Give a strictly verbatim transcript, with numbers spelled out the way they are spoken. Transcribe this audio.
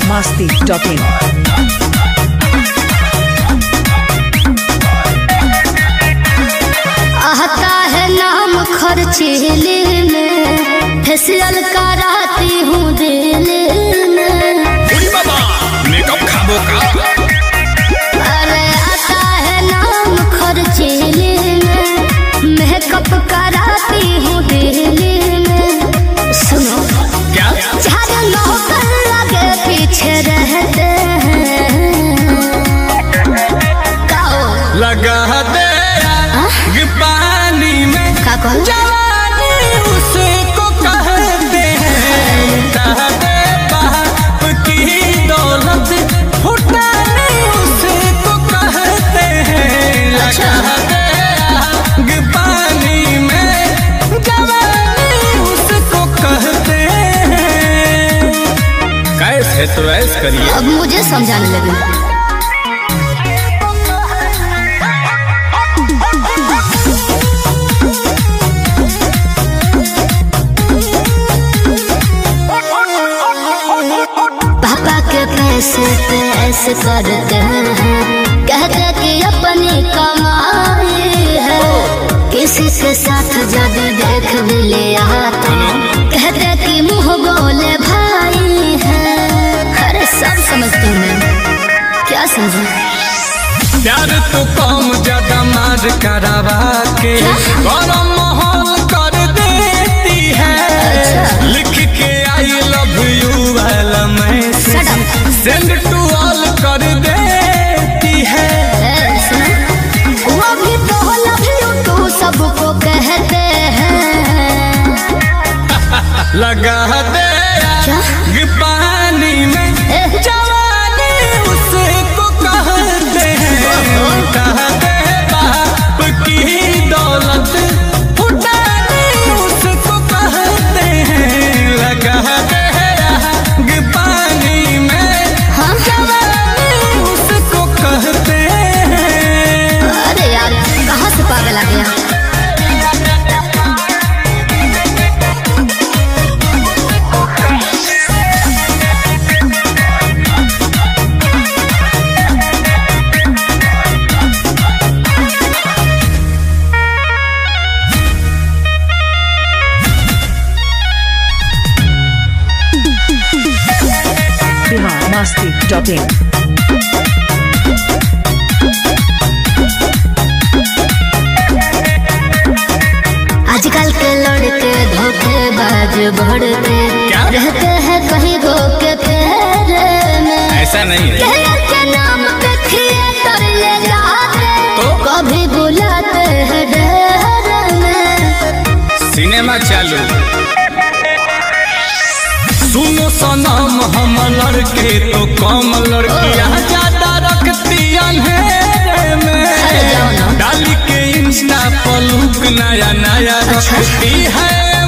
masti dot in. आता है नाम खर्चीले में, फेशियल कराती हूँ दिल में। मेकअप खाबो का? अरे आता है नाम खर्चीले में, मेकअप कराती हूँ दिल में। सुनो क्या? चार नौकर लगे पीछे रहते हैं, लगा दे पानी में जवानी उसको कहते हैं, दे बाप की दौलत फुटानी उसको कहते हैं। लगा दे पानी में जवानी उसको कहते हैं। कैसे तो ऐसे करिए, अब मुझे समझाने लगे। पैसे पे ऐसे करते हैं, कहते कि अपनी कमाई है, किसी के साथ जब देख भी लिया तो कहते कि मुंह बोले भाई है। अरे सब समझती हूँ मैं, क्या समझूं? प्यार तो कम ज्यादा मार करवा के गरम माहौल कर देती है। अच्छा। लिख के आई लव यू वाला मैसेज सेंड टू ऑल कर देती है। वो भी तो लव यू टू सबको कहते हैं। लगा दे पानी में जवानी उसको कहते हैं, कहते बाप की दौलत फुटानी उसको कहते हैं। लगा दे पानी में जवानी उसको कहते हैं। अरे यार कहाँ से पागल आ गया? masti dot in. आजकल के लड़के धोखेबाज बढ़ते रहते हैं कहीं गो के फेरे में। ऐसा नहीं है, के नाम पे थिएटर ले जाते तो कभी बुलाते हैं डेरे में। सिनेमा चालू सुनो सनम, हम लड़के तो कम लड़कियां ज्यादा रखती अंधेरे में। डाली के इंस्टा पर लुक नया नया रखती है